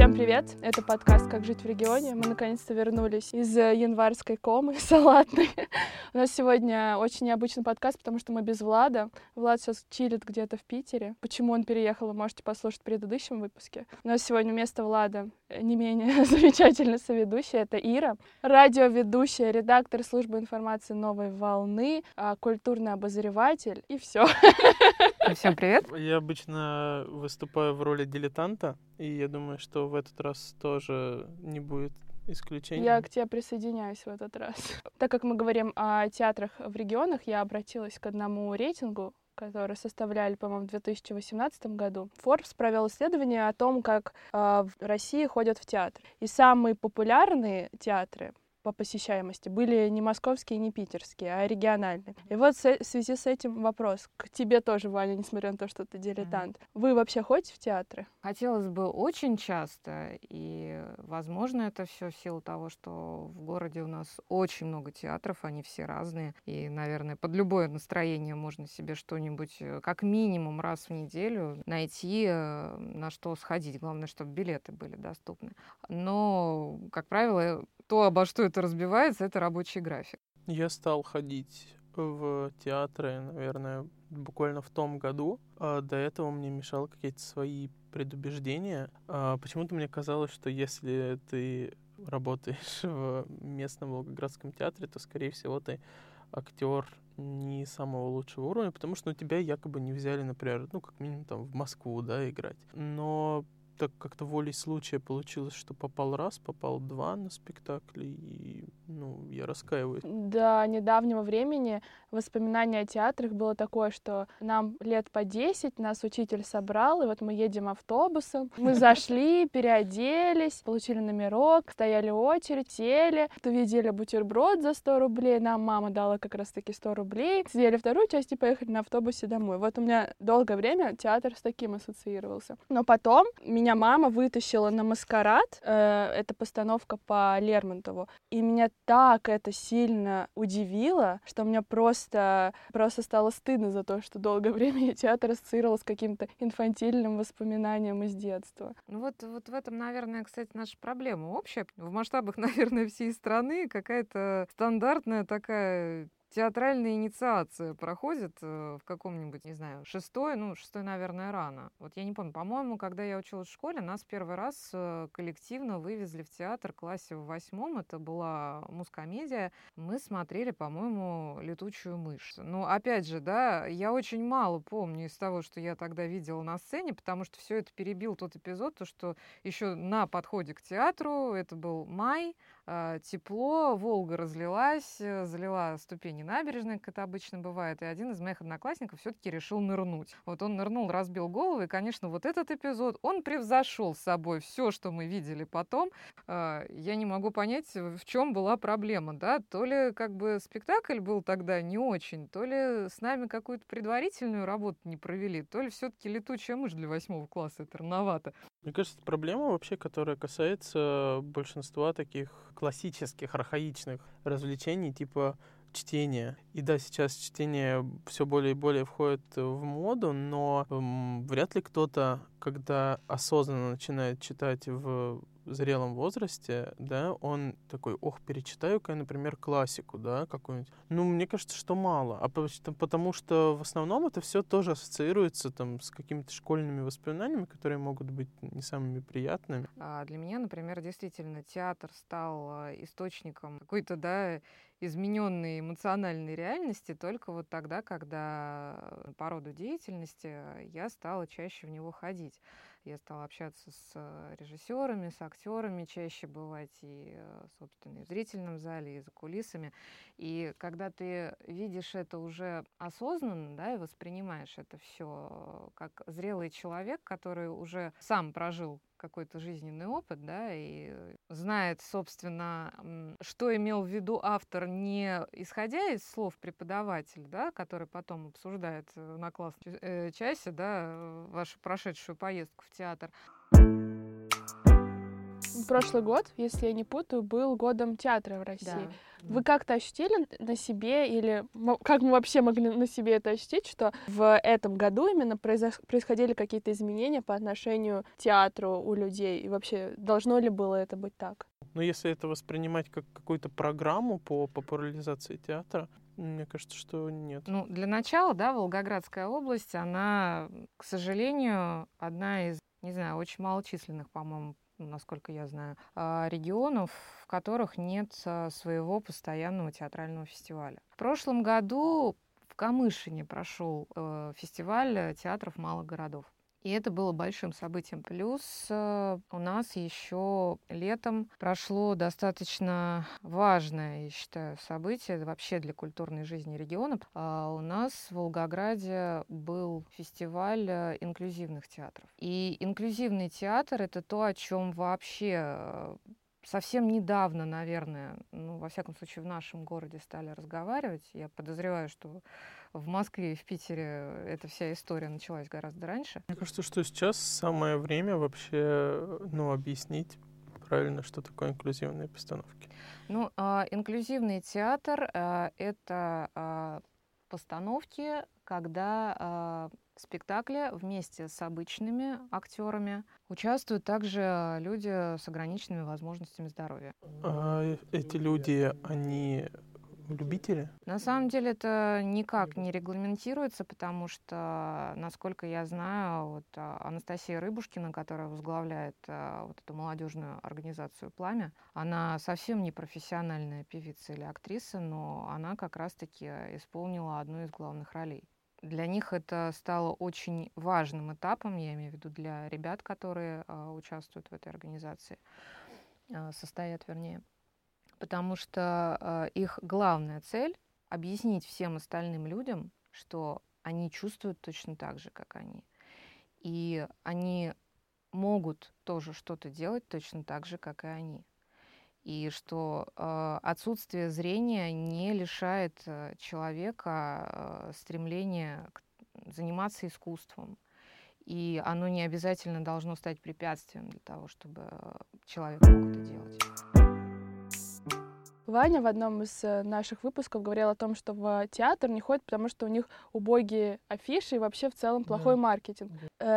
Всем привет! Это подкаст «Как жить в регионе». Мы наконец-то вернулись из январской комы салатной. У нас сегодня очень необычный подкаст, потому что мы без Влада. Влад сейчас чилит где-то в Питере. Почему он переехал, вы можете послушать в предыдущем выпуске. У нас сегодня вместо Влада не менее замечательная соведущая. Это Ира, радиоведущая, редактор службы информации «Новой волны», культурный обозреватель и все. Всем привет. Я обычно выступаю в роли дилетанта, и я думаю, что в этот раз тоже не будет исключением. Я к тебе присоединяюсь в этот раз. Так как мы говорим о театрах в регионах, я обратилась к одному рейтингу, который составляли, по-моему, в 2018 году. Forbes провел исследование о том, как в России ходят в театр. И самые популярные театры по посещаемости были не московские, не питерские, а региональные. И вот в связи с этим вопрос к тебе тоже, Ваня, несмотря на то, что ты дилетант. Вы вообще ходите в театры? Хотелось бы очень часто, и, возможно, это все в силу того, что в городе у нас очень много театров, они все разные, и, наверное, под любое настроение можно себе что-нибудь как минимум раз в неделю найти, на что сходить. Главное, чтобы билеты были доступны. Но, как правило, то, обо что это разбивается, это рабочий график. Я стал ходить в театры, наверное, буквально в том году. До этого мне мешало какие-то свои предубеждения. Почему-то мне казалось, что если ты работаешь в местном Волгоградском театре, то, скорее всего, ты актер не самого лучшего уровня, потому что тебя якобы не взяли, например, как минимум там в Москву, да, играть. Но так как-то волей случая получилось, что попал раз, попал два на спектакли, и, я раскаиваюсь. До недавнего времени воспоминания о театрах было такое, что нам лет по 10, нас учитель собрал, и вот мы едем автобусом, мы зашли, переоделись, получили номерок, стояли очередь, сели, увидели бутерброд за 100 рублей, нам мама дала как раз-таки 100 рублей, съели вторую часть и поехали на автобусе домой. Вот у меня долгое время театр с таким ассоциировался. Но потом меня мама вытащила на «Маскарад», это постановка по Лермонтову, и меня так это сильно удивило, что мне просто стало стыдно за то, что долгое время я театр ассоциировала с каким-то инфантильным воспоминанием из детства. Вот в этом, наверное, кстати, наша проблема общая. В масштабах, наверное, всей страны какая-то стандартная такая театральная инициация проходит в каком-нибудь, не знаю, шестой, наверное, рано. Вот я не помню, по-моему, когда я училась в школе, нас первый раз коллективно вывезли в театр в классе в 8. Это была мускомедия. Мы смотрели, по-моему, «Летучую мышь». Опять же, да, я очень мало помню из того, что я тогда видела на сцене, потому что все это перебил тот эпизод, то, что еще на подходе к театру, это был май, тепло, Волга разлилась, залила ступени набережной, как это обычно бывает, и один из моих одноклассников все-таки решил нырнуть. Вот он нырнул, разбил голову, и, конечно, вот этот эпизод, он превзошел с собой все, что мы видели потом. Я не могу понять, в чем была проблема, да, то ли спектакль был тогда не очень, то ли с нами какую-то предварительную работу не провели, то ли все-таки «Летучая мышь» для 8 класса, это рановато. Мне кажется, это проблема вообще, которая касается большинства таких классических, архаичных развлечений, типа чтения. И да, сейчас чтение все более и более входит в моду, но вряд ли кто-то, когда осознанно начинает читать в зрелом возрасте, да, он такой, перечитаю-ка я, например, классику, да, какую-нибудь. Мне кажется, что мало. Потому что в основном это все тоже ассоциируется там с какими-то школьными воспоминаниями, которые могут быть не самыми приятными. Для меня, например, действительно театр стал источником какой-то, да, измененной эмоциональной реальности только вот тогда, когда по роду деятельности я стала чаще в него ходить. Я стала общаться с режиссерами, с актерами, чаще бывать и, собственно, и в зрительном зале, и за кулисами. И когда ты видишь это уже осознанно, да, и воспринимаешь это все как зрелый человек, который уже сам прожил какой-то жизненный опыт, да, и знает, собственно, что имел в виду автор, не исходя из слов преподавателя, да, который потом обсуждает на классной часе, да, вашу прошедшую поездку в театр. Прошлый год, если я не путаю, был годом театра в России. Да. Вы как-то ощутили на себе, или как мы вообще могли на себе это ощутить, что в этом году именно происходили какие-то изменения по отношению к театру у людей? И вообще, должно ли было это быть так? Но если это воспринимать как какую-то программу по популяризации театра, мне кажется, что нет. Ну, для начала, да, Волгоградская область, она, к сожалению, одна из, не знаю, очень малочисленных, по-моему, насколько я знаю, регионов, в которых нет своего постоянного театрального фестиваля. В прошлом году в Камышине прошел фестиваль театров малых городов. И это было большим событием. Плюс у нас еще летом прошло достаточно важное, я считаю, событие вообще для культурной жизни региона. У нас в Волгограде был фестиваль инклюзивных театров. И инклюзивный театр — это то, о чем вообще совсем недавно, наверное, ну, во всяком случае, в нашем городе стали разговаривать. Я подозреваю, что в Москве и в Питере эта вся история началась гораздо раньше. Мне кажется, что сейчас самое время вообще, объяснить правильно, что такое инклюзивные постановки. Ну, инклюзивный театр это постановки, когда в спектакле вместе с обычными актерами участвуют также люди с ограниченными возможностями здоровья. А эти люди, они любители? На самом деле это никак не регламентируется, потому что, насколько я знаю, вот Анастасия Рыбушкина, которая возглавляет вот эту молодежную организацию «Пламя», она совсем не профессиональная певица или актриса, но она как раз-таки исполнила одну из главных ролей. Для них это стало очень важным этапом, я имею в виду для ребят, которые участвуют в этой организации, состоят, вернее. Потому что их главная цель — объяснить всем остальным людям, что они чувствуют точно так же, как они. И они могут тоже что-то делать точно так же, как и они. И что отсутствие зрения не лишает человека стремления заниматься искусством. И оно не обязательно должно стать препятствием для того, чтобы человек мог это делать. Ваня в одном из наших выпусков говорил о том, что в театр не ходят, потому что у них убогие афиши и вообще в целом плохой маркетинг.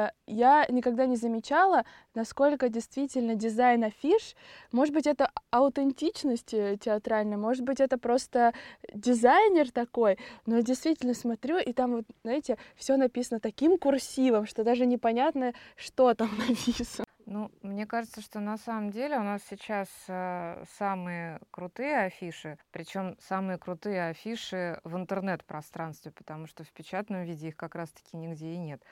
Я никогда не замечала, насколько действительно дизайн афиш, может быть, это аутентичность театральная, может быть, это просто дизайнер такой, но я действительно смотрю, и там, вот, знаете, все написано таким курсивом, что даже непонятно, что там написано. Ну, мне кажется, что на самом деле у нас сейчас самые крутые афиши, причем самые крутые афиши в интернет-пространстве, потому что в печатном виде их как раз-таки нигде и нет.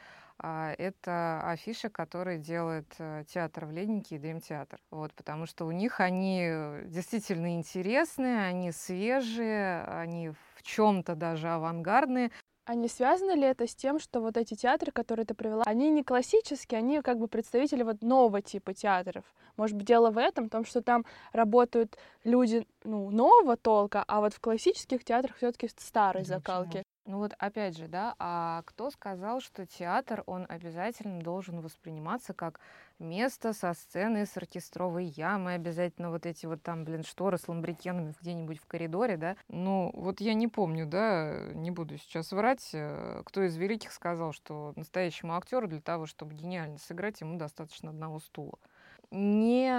Это афиши, которые делает театр в Леднике и Дремтеатр. Вот, потому что у них они действительно интересные, они свежие, они в чем-то даже авангардные. А не связано ли это с тем, что вот эти театры, которые ты привела, они не классические, они как бы представители вот нового типа театров? Может быть, дело в этом, в том, что там работают люди, нового толка, а вот в классических театрах все-таки старой закалки. Ну вот опять же, да, а кто сказал, что театр, он обязательно должен восприниматься как место со сценой, с оркестровой ямой, обязательно вот эти вот там, шторы с ламбрикенами где-нибудь в коридоре, да? Ну, вот я не помню, да, не буду сейчас врать, кто из великих сказал, что настоящему актеру для того, чтобы гениально сыграть, ему достаточно одного стула. Не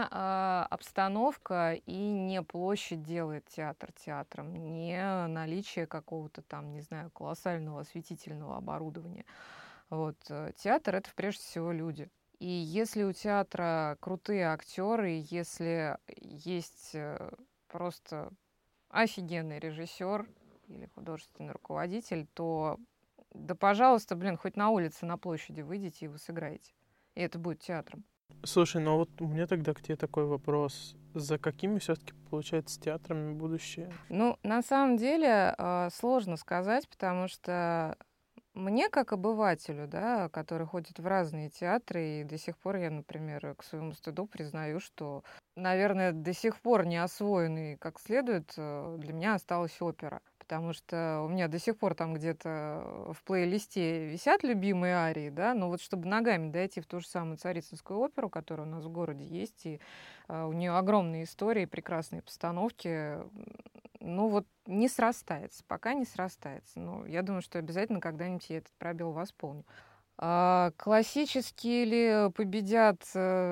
обстановка и не площадь делает театр театром, не наличие какого-то там, не знаю, колоссального осветительного оборудования. Вот. Театр — это прежде всего люди. И если у театра крутые актеры, если есть просто офигенный режиссер или художественный руководитель, то да, пожалуйста, хоть на улице, на площади выйдите и вы сыграете. И это будет театром. Слушай, ну вот у меня тогда к тебе такой вопрос. За какими все-таки, получается, театрами будущее? Ну, на самом деле сложно сказать, потому что мне, как обывателю, да, который ходит в разные театры, и до сих пор я, например, к своему стыду признаю, что, наверное, до сих пор не освоенный как следует для меня осталась опера. потому что у меня до сих пор там где-то в плейлисте висят любимые арии, да, но вот чтобы ногами дойти в ту же самую Царицынскую оперу, которая у нас в городе есть, и у нее огромные истории, прекрасные постановки, ну вот не срастается, пока не срастается. Но я думаю, что обязательно когда-нибудь я этот пробел восполню. Классические ли победят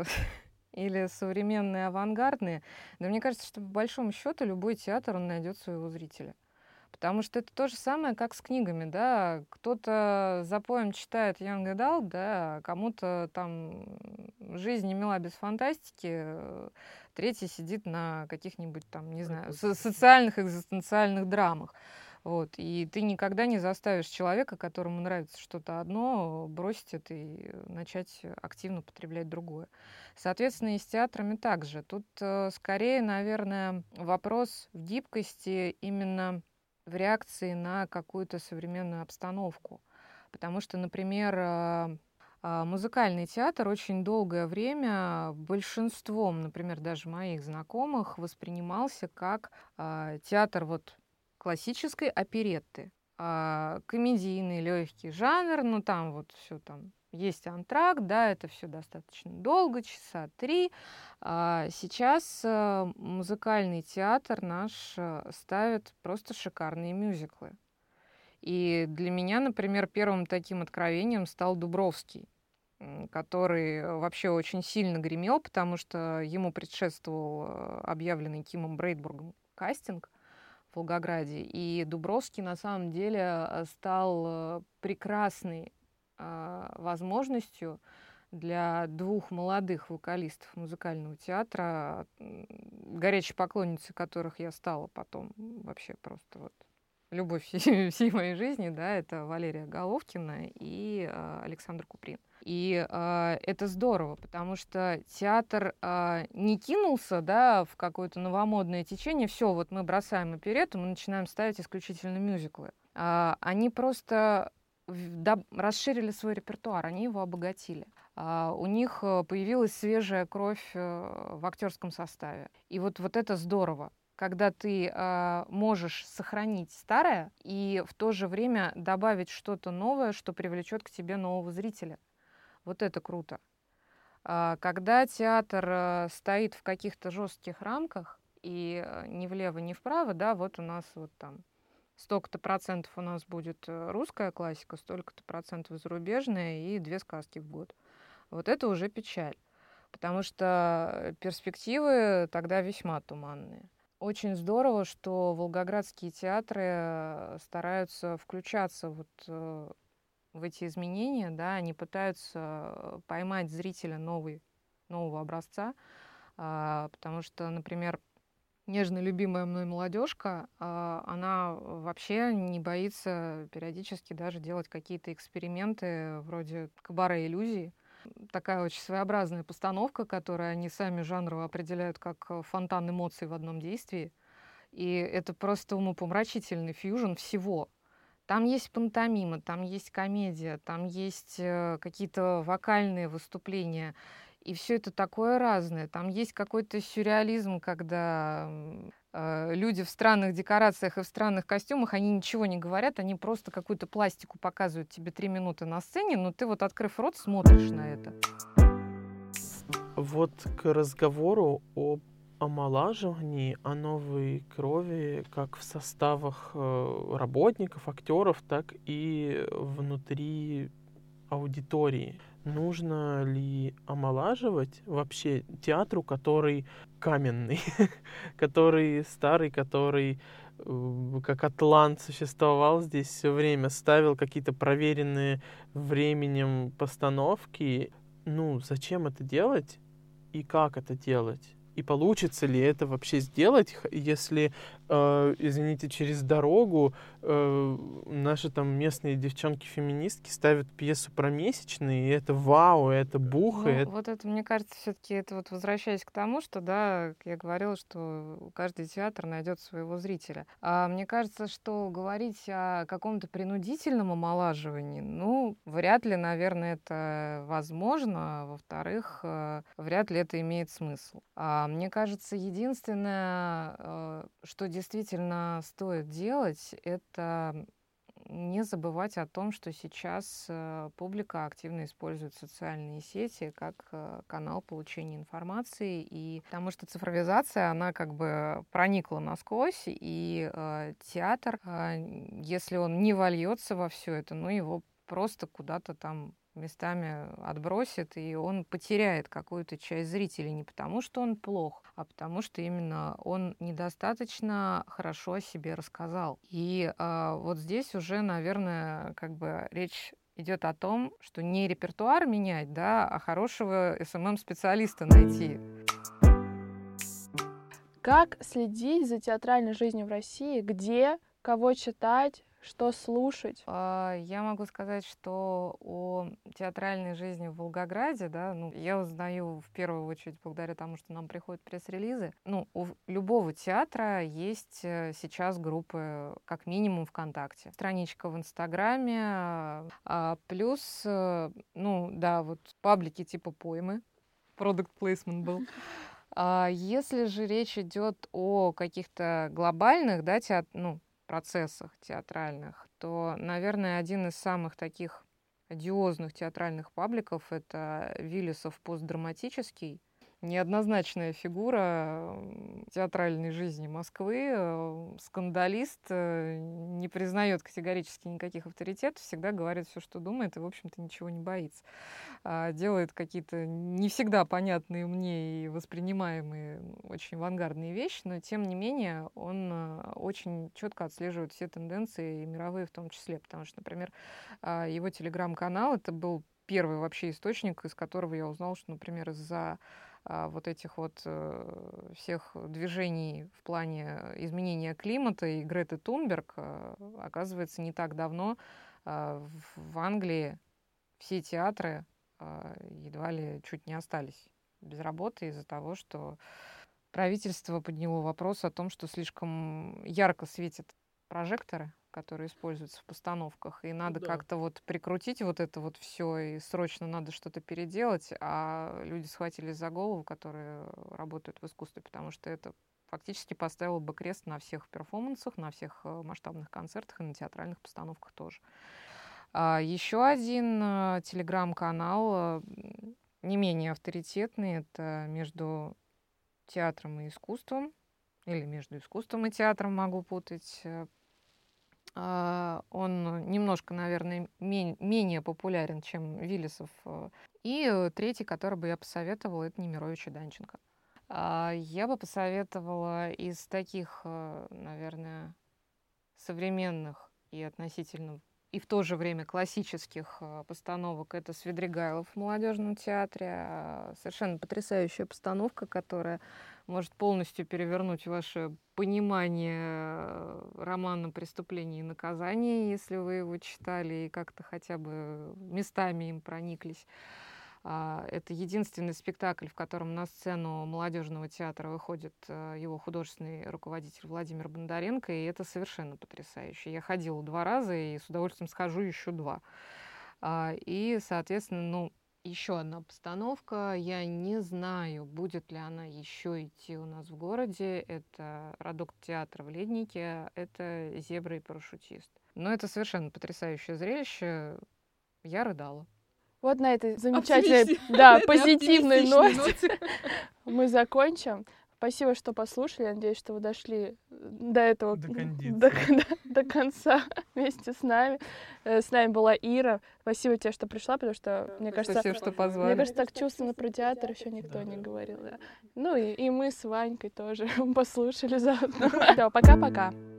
или современные авангардные? Да мне кажется, что по большому счету любой театр, он найдет своего зрителя. Потому что это то же самое, как с книгами, да. Кто-то за поем читает Young Adult, да, а кому-то там жизнь не мила без фантастики, третий сидит на каких-нибудь там, не знаю, социальных, экзистенциальных драмах. Вот. И ты никогда не заставишь человека, которому нравится что-то одно, бросить это и начать активно потреблять другое. Соответственно, и с театрами также. Тут скорее, наверное, вопрос в гибкости именно в реакции на какую-то современную обстановку. Потому что, например, музыкальный театр очень долгое время большинством, например, даже моих знакомых, воспринимался как театр вот классической оперетты. Комедийный, легкий жанр, ну там вот все там есть антракт, да, это все достаточно долго, часа 3. Сейчас музыкальный театр наш ставит просто шикарные мюзиклы. И для меня, например, первым таким откровением стал Дубровский, который вообще очень сильно гремел, потому что ему предшествовал объявленный Кимом Брейдбургом кастинг в Волгограде. И Дубровский на самом деле стал прекрасной возможностью для двух молодых вокалистов музыкального театра, горячей поклонницей которых я стала потом вообще просто вот любовь всей моей жизни, да, это Валерия Головкина и Александр Куприн. И это здорово, потому что театр не кинулся, да, в какое-то новомодное течение, все, вот мы бросаем оперетту, мы начинаем ставить исключительно мюзиклы. Они просто расширили свой репертуар, они его обогатили. У них появилась свежая кровь в актерском составе. И вот это здорово, когда ты можешь сохранить старое и в то же время добавить что-то новое, что привлечет к тебе нового зрителя. Вот это круто. Когда театр стоит в каких-то жестких рамках и ни влево, ни вправо, да, вот у нас вот там столько-то процентов у нас будет русская классика, столько-то процентов зарубежная и 2 сказки в год. Вот это уже печаль, потому что перспективы тогда весьма туманные. Очень здорово, что волгоградские театры стараются включаться вот в эти изменения, да, они пытаются поймать зрителя нового образца, потому что, например, нежно любимая мной молодежка, она вообще не боится периодически даже делать какие-то эксперименты вроде кабаре-иллюзии. Такая очень своеобразная постановка, которую они сами жанрово определяют как фонтан эмоций в одном действии. И это просто умопомрачительный фьюжн всего. Там есть пантомима, там есть комедия, там есть какие-то вокальные выступления. И все это такое разное. Там есть какой-то сюрреализм, когда люди в странных декорациях и в странных костюмах, они ничего не говорят, они просто какую-то пластику показывают тебе 3 минуты на сцене, но ты вот, открыв рот, смотришь на это. Вот к разговору об омолаживании, о новой крови, как в составах работников, актеров, так и внутри аудитории. Нужно ли омолаживать вообще театру, который каменный, который старый, который как атлант существовал здесь все время, ставил какие-то проверенные временем постановки? Ну, зачем это делать и как это делать? И получится ли это вообще сделать, если, извините, через дорогу наши там местные девчонки-феминистки ставят пьесу про месячные, и это вау, это бух. Ну, вот это, мне кажется, все-таки это вот возвращаясь к тому, что, да, я говорила, что каждый театр найдет своего зрителя. А мне кажется, что говорить о каком-то принудительном омолаживании, ну, вряд ли, наверное, это возможно. Во-вторых, вряд ли это имеет смысл. Мне кажется, единственное, что действительно стоит делать, это не забывать о том, что сейчас публика активно использует социальные сети как канал получения информации, и потому что цифровизация, она как бы проникла насквозь, и театр, если он не вольется во все это, ну его просто куда-то там местами отбросит, и он потеряет какую-то часть зрителей не потому, что он плох, а потому что именно он недостаточно хорошо о себе рассказал. И вот здесь уже, наверное, как бы речь идет о том, что не репертуар менять, да, а хорошего СММ-специалиста найти. Как следить за театральной жизнью в России? Где, кого читать, что слушать? Я могу сказать, что о театральной жизни в Волгограде, да, ну, я узнаю в первую очередь благодаря тому, что нам приходят пресс-релизы. Ну, у любого театра есть сейчас группы, как минимум, ВКонтакте. Страничка в Инстаграме, плюс, ну, да, вот паблики типа Поймы, product placement был. Если же речь идет о каких-то глобальных, да, процессах театральных, то, наверное, один из самых таких одиозных театральных пабликов — это Виллисов постдраматический. Неоднозначная фигура театральной жизни Москвы, скандалист, не признает категорически никаких авторитетов, всегда говорит все, что думает, и, в общем-то, ничего не боится. Делает какие-то не всегда понятные мне и воспринимаемые очень авангардные вещи, но, тем не менее, он очень четко отслеживает все тенденции, и мировые в том числе, потому что, например, его телеграм-канал — это был первый вообще источник, из которого я узнала, что, например, из-за вот этих вот всех движений в плане изменения климата и Греты Тунберг, оказывается, не так давно в Англии все театры едва ли чуть не остались без работы из-за того, что правительство подняло вопрос о том, что слишком ярко светят прожекторы, которые используются в постановках, и надо как-то вот прикрутить вот это вот все, и срочно надо что-то переделать, а люди схватились за голову, которые работают в искусстве, потому что это фактически поставило бы крест на всех перформансах, на всех масштабных концертах и на театральных постановках тоже. Еще один телеграм-канал, не менее авторитетный, это «Между театром и искусством», или «Между искусством и театром», могу путать. Он немножко, наверное, менее популярен, чем Виллисов. И третий, который бы я посоветовала, это Немирович и Данченко. Я бы посоветовала из таких, наверное, современных и относительно, и в то же время классических постановок, это Свидригайлов в молодежном театре. Совершенно потрясающая постановка, которая может полностью перевернуть ваше понимание романа «Преступление и наказание», если вы его читали и как-то хотя бы местами им прониклись. Это единственный спектакль, в котором на сцену молодежного театра выходит его художественный руководитель Владимир Бондаренко, и это совершенно потрясающе. Я ходила 2 раза и с удовольствием схожу еще 2. И, соответственно, еще одна постановка. Я не знаю, будет ли она еще идти у нас в городе. Это Родок-театр в Леднике, это «Зебра и парашютист». Но это совершенно потрясающее зрелище. Я рыдала. Вот на этой замечательной, да, позитивной ноте мы закончим. Спасибо, что послушали. Надеюсь, что вы дошли до этого, до конца вместе с нами. С нами была Ира. Спасибо тебе, что пришла, потому что, мне кажется, спасибо, что позвали. Мне кажется, так чувственно про театр еще никто не говорил. Да. Ну и мы с Ванькой тоже послушали заодно. Все, пока-пока.